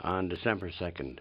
On December 2nd,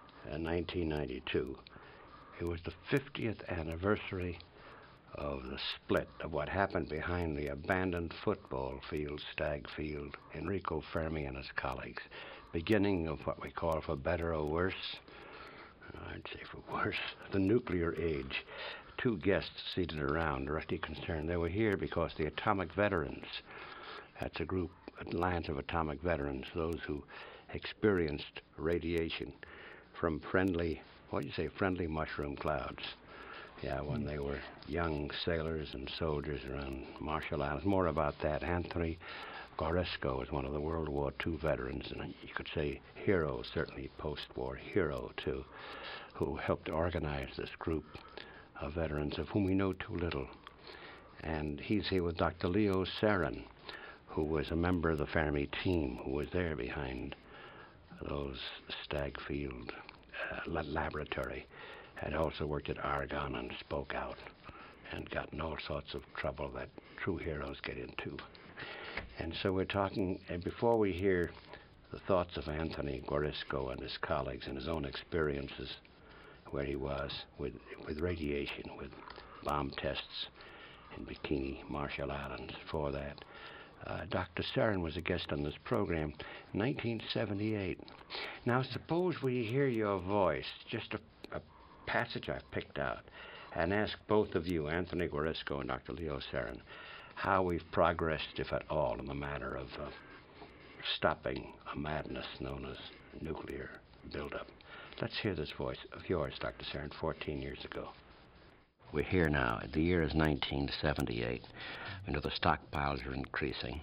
1992, it was the 50th anniversary of the split of what happened behind the abandoned football field, Stag Field. Enrico Fermi and his colleagues. Beginning of what we call, for better or worse, I'd say for worse, the nuclear age. Two guests seated around, directly concerned. They were here because the Atomic Veterans, that's a group, Alliance of Atomic Veterans, those who experienced radiation from friendly mushroom clouds. Yeah, when they were young sailors and soldiers around Marshall Islands. More about that. Anthony Goresco is one of the World War II veterans, and you could say hero, certainly post-war hero too, who helped organize this group of veterans of whom we know too little. And he's here with Dr. Leo Sarin, who was a member of the Fermi team, who was there behind those Stag Field laboratory, had also worked at Argonne and spoke out and got in all sorts of trouble that true heroes get into. And so we're talking, and before we hear the thoughts of Anthony Goresco and his colleagues and his own experiences where he was with radiation, with bomb tests in Bikini, Marshall Islands. For that, Dr. Sarin was a guest on this program in 1978. Now, suppose we hear your voice, just a passage I've picked out, and ask both of you, Anthony Goresco and Dr. Leo Sarin, how we've progressed, if at all, in the matter of stopping a madness known as nuclear buildup. Let's hear this voice of yours, Dr. Sarin, 14 years ago. We're here now. The year is 1978. We know the stockpiles are increasing.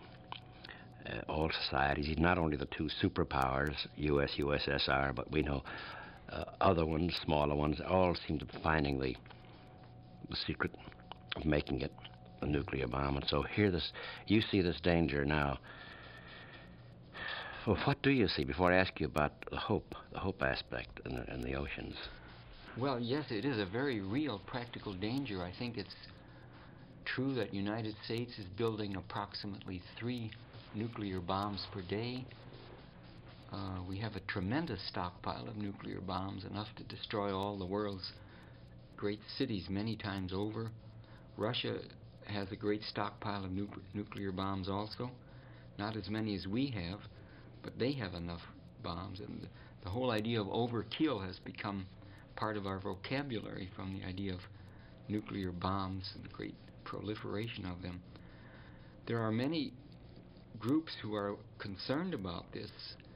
All societies, not only the two superpowers, US, USSR, but we know other ones, smaller ones, all seem to be finding the secret of making it a nuclear bomb. And so you see this danger now. Well, what do you see, before I ask you about the hope aspect in the oceans? Well, yes, it is a very real practical danger. I think it's true that United States is building approximately 3 nuclear bombs per day. We have a tremendous stockpile of nuclear bombs, enough to destroy all the world's great cities many times over. Russia has a great stockpile of nuclear bombs also. Not as many as we have, but they have enough bombs. And the whole idea of overkill has become part of our vocabulary, from the idea of nuclear bombs and the great proliferation of them. There are many groups who are concerned about this.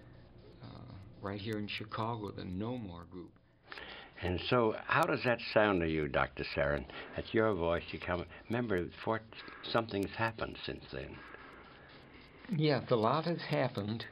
Right here in Chicago, the No More group. And so, how does that sound to you, Dr. Sarin? That's your voice. You come. Remember, something's happened since then. Yes, a lot has happened.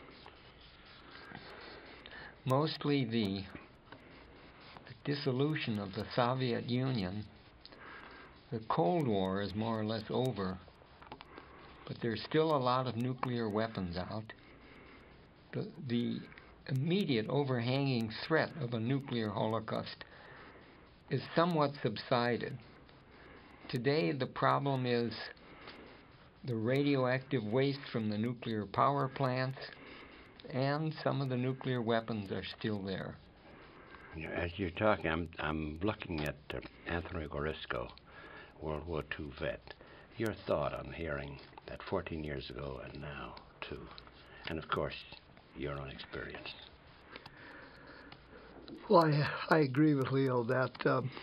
Mostly the dissolution of the Soviet Union. The Cold War is more or less over, but there's still a lot of nuclear weapons out. The immediate overhanging threat of a nuclear holocaust is somewhat subsided. Today, the problem is the radioactive waste from the nuclear power plants, and some of the nuclear weapons are still there. As you're talking, I'm looking at Anthony Goresco, World War II vet. Your thought on hearing that 14 years ago and now, too. And, of course, your own experience. Well, I agree with Leo that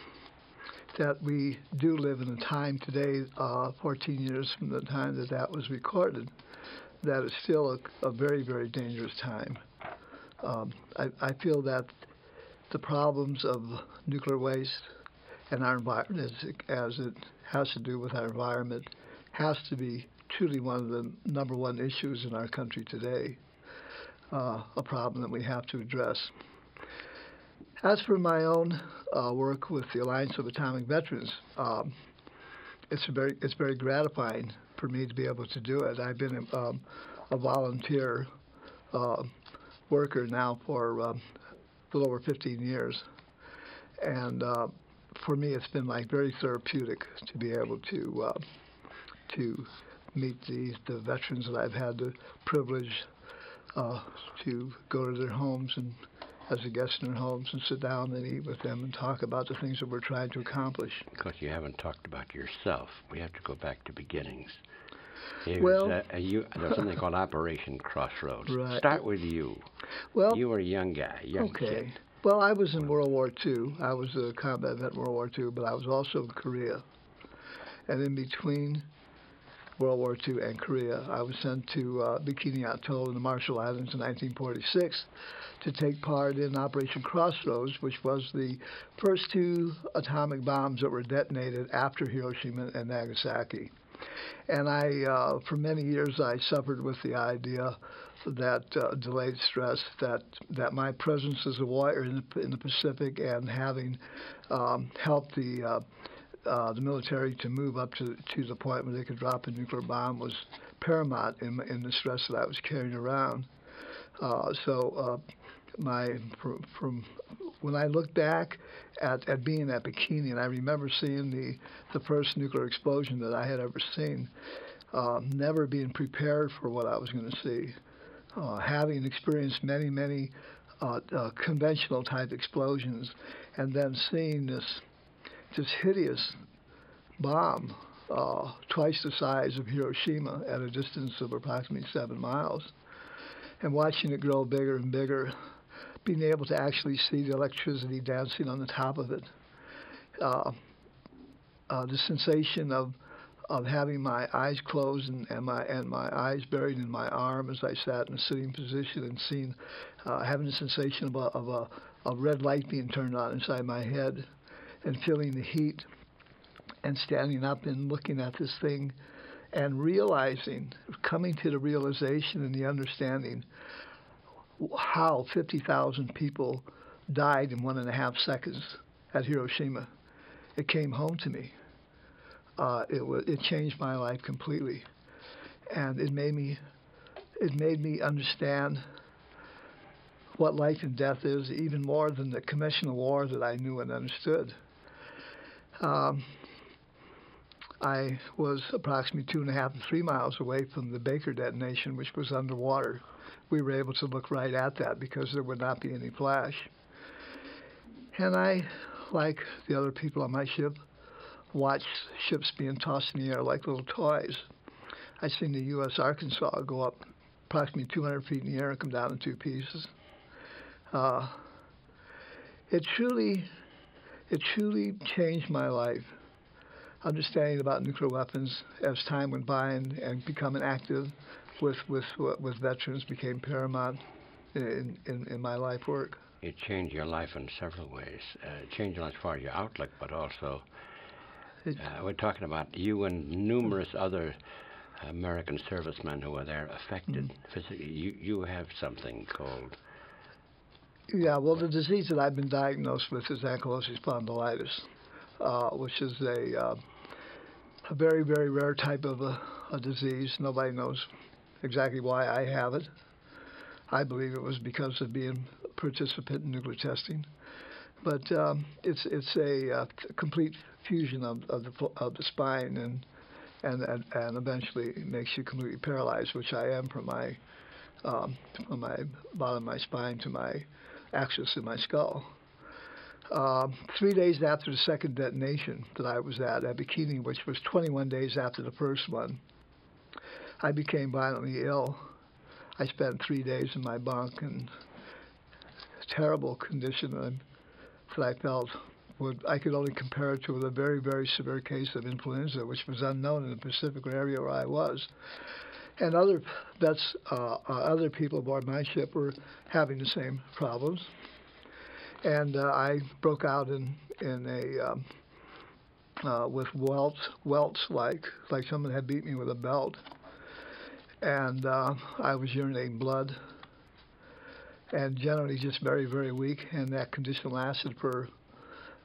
we do live in a time today, 14 years from the time that was recorded, that is still a very, very dangerous time. I feel that the problems of nuclear waste and our environment, as it has to do with our environment, has to be truly one of the number one issues in our country today. A problem that we have to address. As for my own work with the Alliance of Atomic Veterans, it's very gratifying for me to be able to do it. I've been a volunteer worker now for a little over 15 years, and for me it's been like very therapeutic to be able to meet the veterans that I've had the privilege to go to their homes and as a guest in their homes and sit down and eat with them and talk about the things that we're trying to accomplish. Because you haven't talked about yourself. We have to go back to beginnings. Well, There's something called Operation Crossroads. Right. Start with you. Well, you were a young guy, young kid. Well, I was in World War II. I was a combat vet in World War II, but I was also in Korea. And in between World War II and Korea, I was sent to Bikini Atoll in the Marshall Islands in 1946 to take part in Operation Crossroads, which was the first 2 atomic bombs that were detonated after Hiroshima and Nagasaki. And for many years, I suffered with the idea that delayed stress, that my presence as a warrior in the Pacific and having helped the military to move up to the point where they could drop a nuclear bomb was paramount in the stress that I was carrying around. From when I look back at being at Bikini, and I remember seeing the first nuclear explosion that I had ever seen, never being prepared for what I was going to see, having experienced many conventional type explosions, and then seeing this hideous bomb twice the size of Hiroshima at a distance of approximately 7 miles, and watching it grow bigger and bigger, being able to actually see the electricity dancing on the top of it, the sensation of having my eyes closed and my eyes buried in my arm as I sat in a sitting position, and seeing having the sensation of a red light being turned on inside my head, and feeling the heat, and standing up and looking at this thing and realizing, coming to the realization and the understanding how 50,000 people died in 1.5 seconds at Hiroshima. It came home to me. It changed my life completely, and it made me understand what life and death is, even more than the conventional war that I knew and understood. I was approximately 2.5 to 3 miles away from the Baker detonation, which was underwater. We were able to look right at that because there would not be any flash. And I, like the other people on my ship, watched ships being tossed in the air like little toys. I seen the U.S. Arkansas go up approximately 200 feet in the air and come down in 2 pieces. It truly changed my life. Understanding about nuclear weapons as time went by and becoming active with veterans became paramount in my life work. It changed your life in several ways. It changed as far as your outlook, but also we're talking about you and numerous other American servicemen who were there affected physically. You have something called... Yeah, well, the disease that I've been diagnosed with is ankylosing spondylitis, which is a very, very rare type of a disease. Nobody knows exactly why I have it. I believe it was because of being a participant in nuclear testing. But it's a complete fusion of the spine and eventually makes you completely paralyzed, which I am from my bottom of my spine to my axis in my skull. 3 days after the second detonation that I was at Bikini, which was 21 days after the first one, I became violently ill. I spent 3 days in my bunk in a terrible condition that I felt I could only compare it to a very, very severe case of influenza, which was unknown in the Pacific area where I was. And other vets, other people aboard my ship were having the same problems. And I broke out in with welts like someone had beat me with a belt. And I was urinating blood, and generally just very, very weak. And that condition lasted for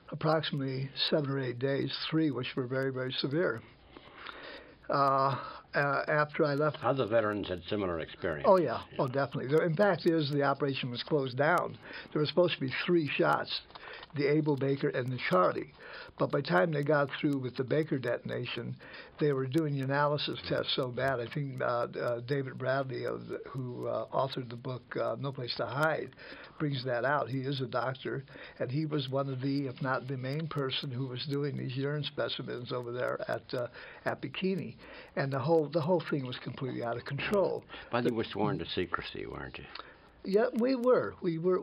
approximately 7 or 8 days, 3 which were very, very severe. after I left. Other veterans had similar experience. Oh, yeah. Oh, definitely. In fact, the operation was closed down. There were supposed to be 3 shots, the Able, Baker, and the Charlie. But by the time they got through with the Baker detonation, they were doing the analysis tests so bad. I think David Bradley, who authored the book No Place to Hide, brings that out. He is a doctor, and he was one of the, if not the main person, who was doing these urine specimens over there at Bikini, and the whole thing was completely out of control. But you were sworn to secrecy, weren't you? Yeah, we were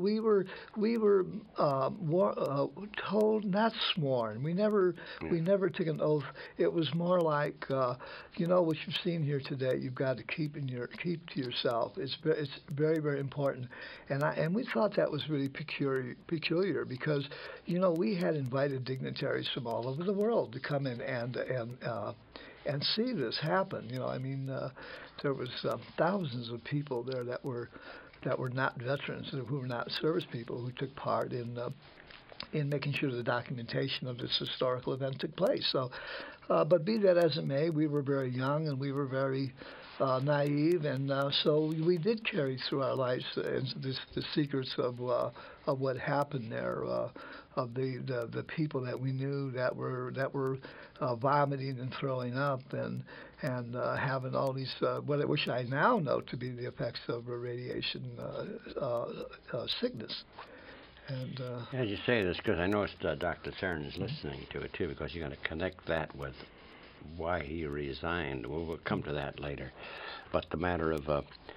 told, not sworn. We never took an oath. It was more like, what you've seen here today. You've got to keep to yourself. It's very, very important. And we thought that was really peculiar because, we had invited dignitaries from all over the world to come in and see this happen. There was thousands of people there that were not veterans, who were not service people, who took part in making sure the documentation of this historical event took place. So, but be that as it may, we were very young and we were very naive, and so we did carry through our lives the secrets of what happened there, of the people that we knew that were vomiting and throwing up and having all these which I now know to be the effects of radiation sickness. And as you say this, because I noticed Dr. Cern is listening to it too, because you're going to connect that with why he resigned. We'll come to that later. But the matter of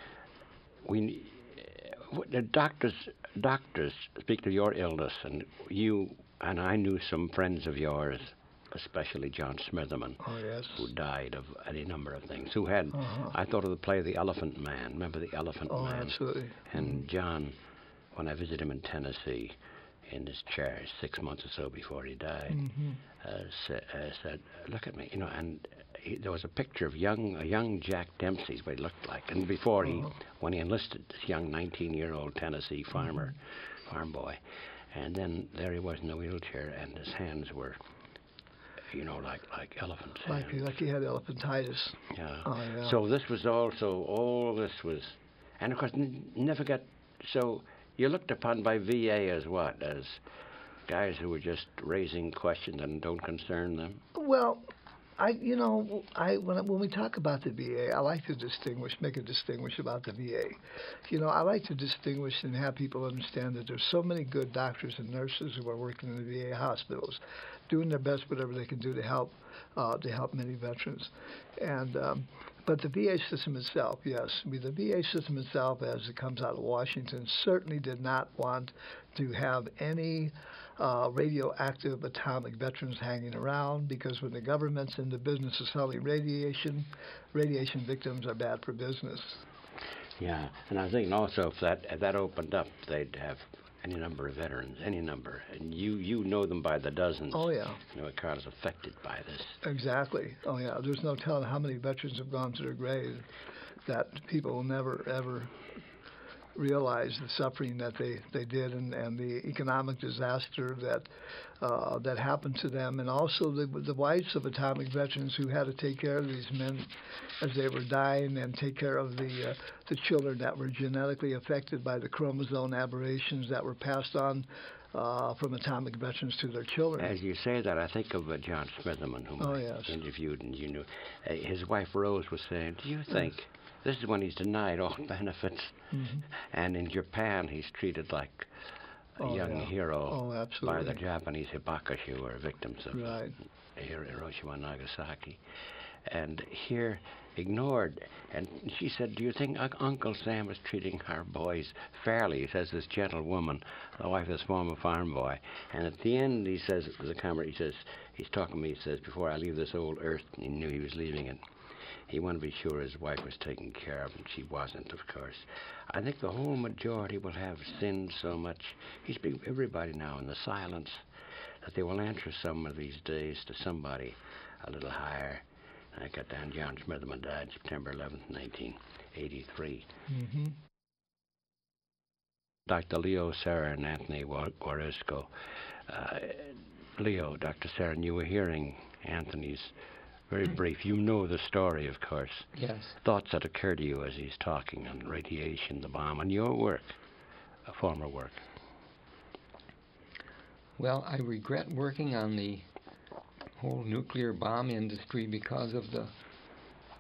the doctors speak to your illness, and you and I knew some friends of yours, especially John Smitherman, oh, yes, who died of any number of things. Who had, I thought of the play The Elephant Man. Remember The Elephant Man? Oh, absolutely. And John, when I visited him in Tennessee, in his chair 6 months or so before he died, said, "Look at me," and there was a picture of a young Jack Dempsey's what he looked like, and before when he enlisted, this young 19-year-old Tennessee farm boy, and then there he was in a wheelchair, and his hands were, like elephants' hands. Like he had elephantitis. Yeah. Oh, yeah. So this was also, all this was, and of course, never got, so you looked upon by VA as what? As guys who were just raising questions and don't concern them? Well, when we talk about the VA, I like to make a distinguish about the VA. I like to distinguish and have people understand that there's so many good doctors and nurses who are working in the VA hospitals, doing their best, whatever they can do to help many veterans. And but the VA system itself, yes, the VA system itself, as it comes out of Washington, certainly did not want to have any radioactive atomic veterans hanging around, because when the government's in the business of selling radiation victims are bad for business. Yeah, and I think also if that opened up, they'd have any number of veterans, any number, and you know them by the dozens. Oh, yeah. Cars affected by this. Exactly. Oh, yeah. There's no telling how many veterans have gone to their grave that people will never, ever realize the suffering that they did, and the economic disaster that happened to them, and also the wives of atomic veterans who had to take care of these men as they were dying, and take care of the children that were genetically affected by the chromosome aberrations that were passed on from atomic veterans to their children. As you say that, I think of John Smitherman, whom I interviewed, and you knew. His wife Rose was saying, "Do you think?" This is when he's denied all benefits. And in Japan, he's treated like a young hero by the Japanese Hibakushu, who are victims of Hiroshima and Nagasaki. And here, ignored. And she said, "Do you think Uncle Sam is treating our boys fairly?" He says, this gentlewoman, the wife of this former farm boy. And at the end, he says, to the camera, he says, he's talking to me, he says, "Before I leave this old earth," he knew he was leaving it, he wanted to be sure his wife was taken care of, and she wasn't, of course. I think the whole majority will have sinned so much. He's speaking to everybody now in the silence, that they will answer some of these days to somebody a little higher. I got down, John Smitherman died September 11th, 1983. Dr. Leo Saran and Anthony Warisco. Leo, Dr. Saran, you were hearing Anthony's Very brief. You know the story, of course. Yes. Thoughts that occur to you as he's talking on radiation, the bomb, and your work, former work. Well, I regret working on the whole nuclear bomb industry because of the